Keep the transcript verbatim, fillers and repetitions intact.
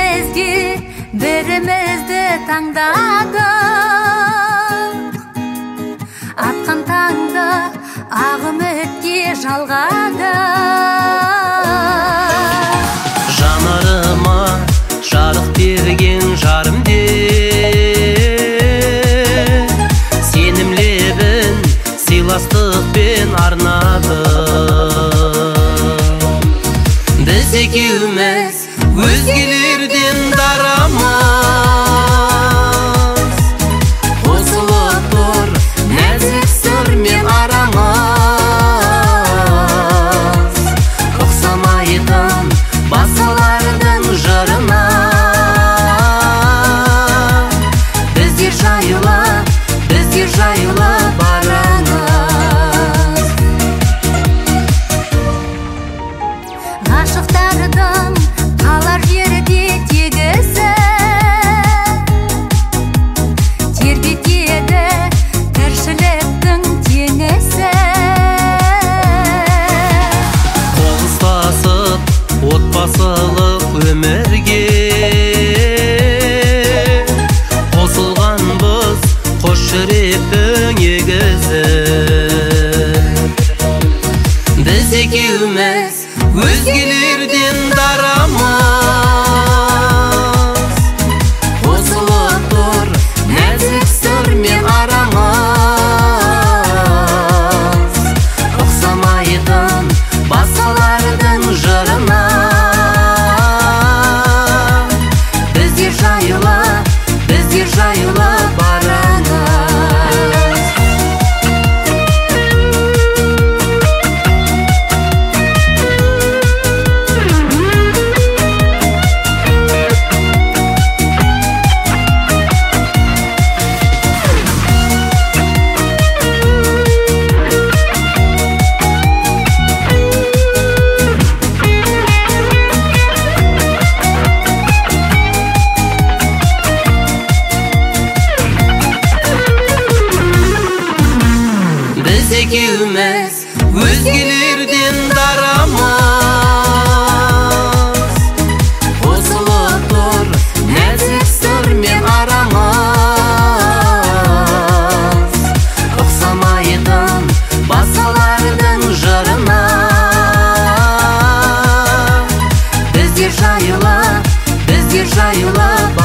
mezgil birimizni tаңдадық. Атқан таңда ақ үмітке жалғадық. Жанарыма жарық берген жарым де, сенім лебін сыйластықпен арнады. Біз екеуміз өзгелерден дарамыз, қосылып тұр нәзік сырмен арамыз. Ұқсамайтын басқалардың жырына біздер жайлы, біздер жайлы барыңыз. Ғашықтардың қалар жерде тегісі, тербетеді тіршіліктің теңісі. Қол ұстасып отбасылық өмірге қосылғанбыз, қос жүректің егізі. Біз екеуміз өзгелерден дарамыз, қосылып тұр нәзік сырмен арамыз. Ұқсамайтын басқалардың жырына біздер жайлы, біздер жайлы барыңыз. Біз екеуміз өзгелерден дарамыз, қосылып тұр нәзік сырмен арамыз. Ұқсамайтын басқалардың жырына біздер жайлы, біздер жайлы